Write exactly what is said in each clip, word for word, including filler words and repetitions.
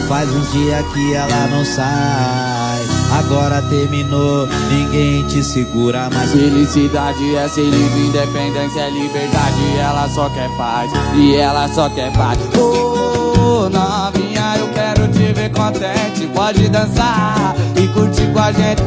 Faz uns dias que ela não sai, agora terminou, ninguém te segura mais. Felicidade é ser livre, independência é liberdade. Ela só quer paz, e ela só quer paz. Ô, novinha, eu quero te ver contente. Pode dançar e curtir com a gente.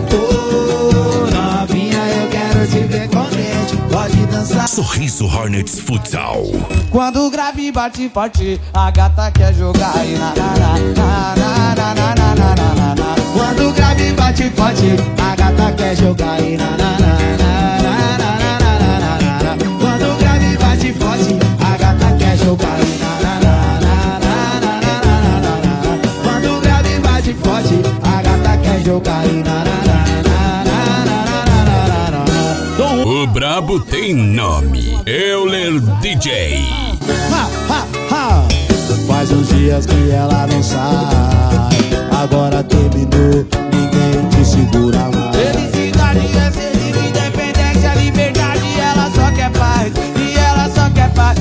Ô, novinha, eu quero te ver contente. Pode dançar. Sorriso Hornets Futsal. Quando o grave bate forte, a gata quer jogar e na na na na na na na na na na. Quando o grave bate forte, a gata quer jogar e na na na na na na na na na. Quando o grave bate forte, a gata quer jogar e na na na na na na na na. Quando o grave bate forte, a gata quer jogar e na na na na na na na na. O brabo tem nome, Euler D J. Ha, ha, ha. Faz uns dias que ela não sai, agora terminou, ninguém te segura mais. Felicidade é ser livre, independência, liberdade. Ela só quer paz, e ela só quer paz.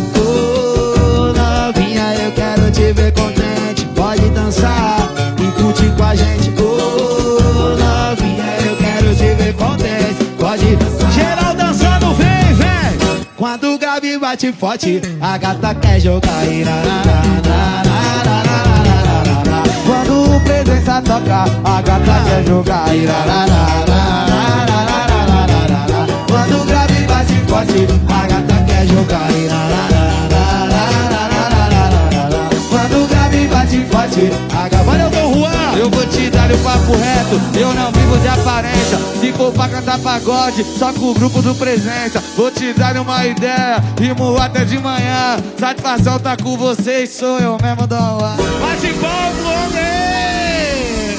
Ô, novinha, eu quero te ver contente. Pode dançar e curtir com a gente. Ô, novinha, eu quero te ver contente. Pode dançar. Geral dançando, vem, vem. Quando o grave bate forte, a gata quer jogar e na na na na na na na na. Quando o presença toca, a gata quer jogar e na na na na na na na na na. Quando o grave bate forte, a gata quer jogar e na na na na na na na na. Quando o grave bate forte, a gata... Valeu, Dom Juan! Eu vou te dar o papo reto, eu não vivo de aparência. Se for pra cantar pagode, só com o grupo do Presença. Vou te dar uma ideia, rimo até de manhã. Satisfação tá com vocês, sou eu mesmo, Dom Juan. Bate palmo, homem!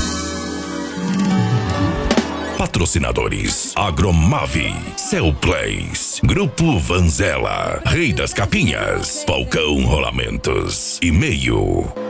Patrocinadores: Agromave, Cell Plays, Grupo Vanzela, Rei das Capinhas, Falcão Rolamentos. E-mail